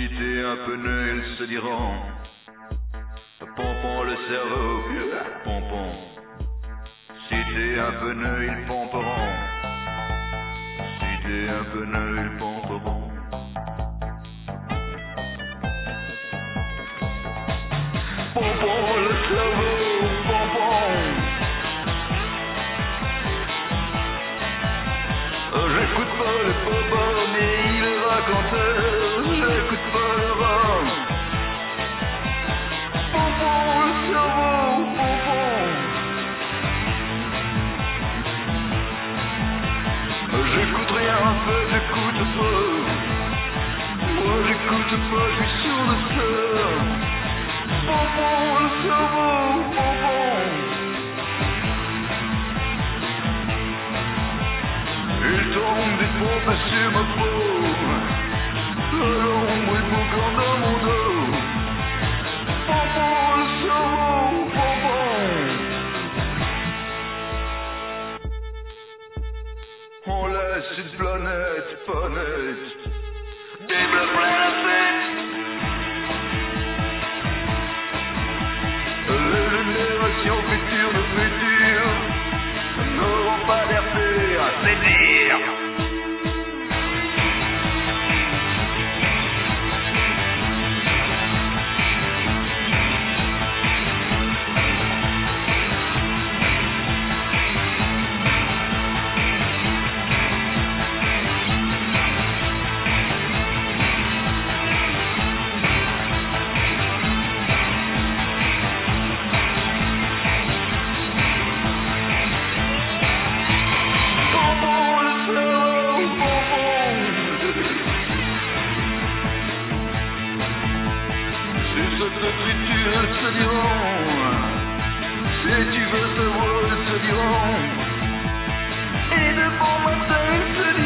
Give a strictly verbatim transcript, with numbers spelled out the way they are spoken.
Si t'es un peu nul, ils se diront pompons le cerveau, pompons. Si t'es un peu nul, ils pomperont. Si t'es un peu nul, ils pomperont. Pompons le cerveau, pompons. J'écoute pas le pompon, mais il est raconteur. J'écoute pas le rhum. Pompons le cerveau, pompons. J'écoute rien, en fait, j'écoute pas. Moi j'écoute pas, je suis sûr de ça. Pompons le cerveau, pompons. Il tombe des pompes sur ma peau. À l'ombre, il boucan dans mon dos. Pompons le cerveau, pompons. On laisse une planète pas nette. Développer la fête. Les générations futures de futur n'auront pas d'air fait à séduire. Ils se diront, si tu veux savoir, ils se diront, et de bon matin, ils se diront.